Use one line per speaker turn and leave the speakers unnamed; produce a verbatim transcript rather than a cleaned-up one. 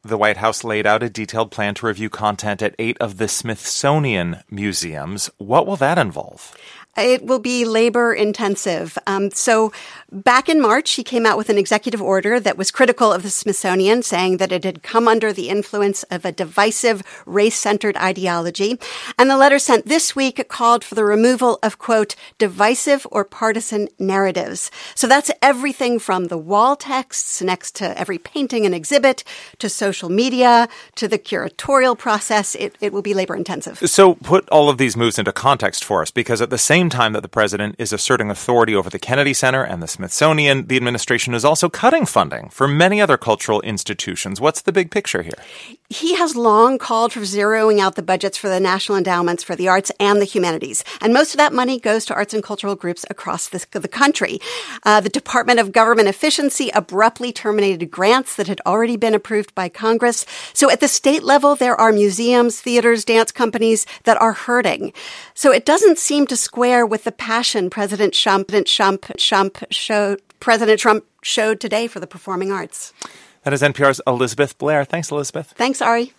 the White House laid out a detailed plan to review content at eight of the Smithsonian museums. What will that involve?
It will be labor intensive. Um, so back in March, he came out with an executive order that was critical of the Smithsonian, saying that it had come under the influence of a divisive, race-centered ideology. And the letter sent this week called for the removal of, quote, divisive or partisan narratives. So that's everything from the wall texts next to every painting and exhibit, to social media, to the curatorial process. It, it will be labor intensive.
So put all of these moves into context for us, because at the same time that the president is asserting authority over the Kennedy Center and the Smithsonian, the administration is also cutting funding for many other cultural institutions. What's the big picture here?
He has long called for zeroing out the budgets for the national endowments for the arts and the humanities. And most of that money goes to arts and cultural groups across the, the country. Uh, the Department of Government Efficiency abruptly terminated grants that had already been approved by Congress. So at the state level, there are museums, theaters, dance companies that are hurting. So it doesn't seem to square with the passion President Trump, Trump, Trump showed, President Trump showed today for the performing arts.
That is N P R's Elizabeth Blair. Thanks, Elizabeth.
Thanks, Ari.